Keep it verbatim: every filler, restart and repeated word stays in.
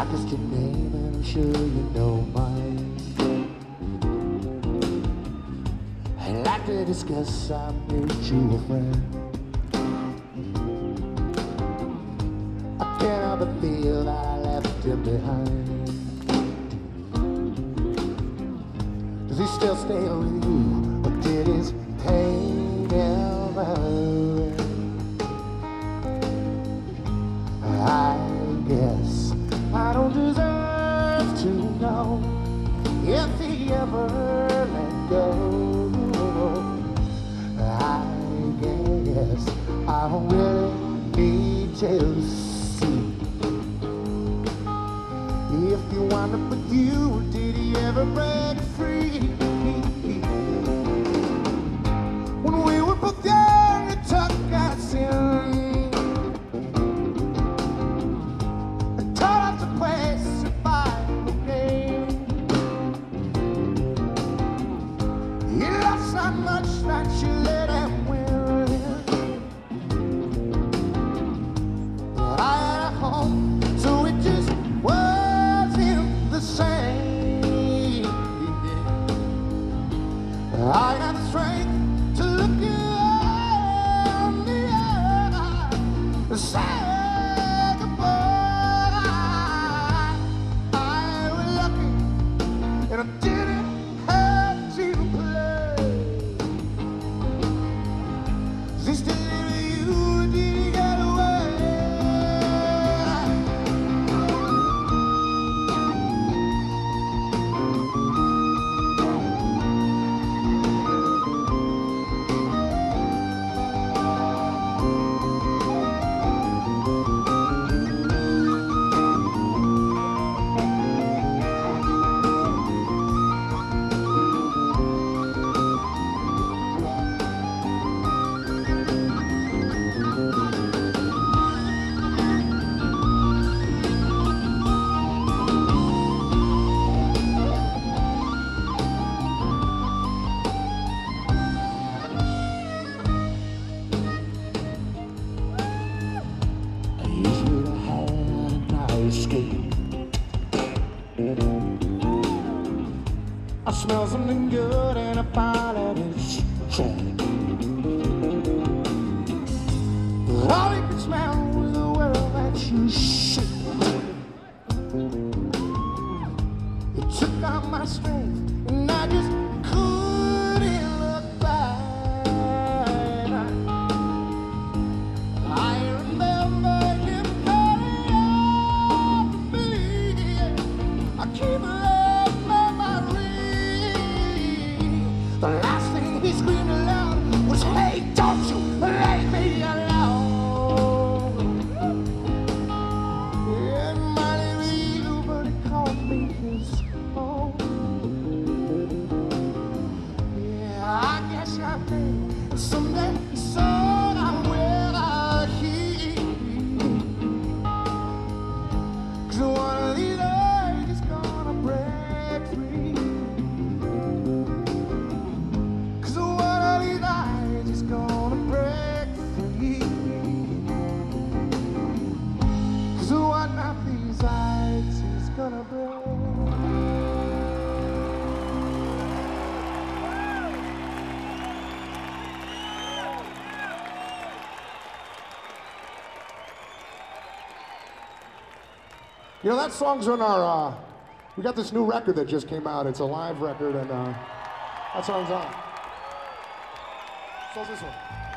just your name and I'm sure you know mine. I'd like to discuss our mutual friend. I can't help but feel that I left him behind. Does he still stay with you, or did his pain ever end? I guess I don't deserve to know if he ever let go. I guess I don't really need to see if you wound up with you, did he ever break free? When we were both young, it took us in and taught us to play survival game. He lost so much that you let him win, but I had a home, so it just wasn't the same. I had the strength to look you in the eye and say goodbye. I was lucky and I didn't have to play. Is he still with you, or did he get away? I smell something good and I find out it's tragic. But all you can smell was the world that you shook. It took out my strength and I just couldn't look back. I remember you calling out me. I keep love memory. The last thing he screamed aloud was, "Hey, don't you let me alone." It might have been you, but he called me his own. Yeah, I guess I think someday soon I will heal. 'Cause one of these days is gonna break free. Gonna break. You know, that song's on our, uh, we got this new record that just came out. It's a live record, and uh, that song's on. So this one.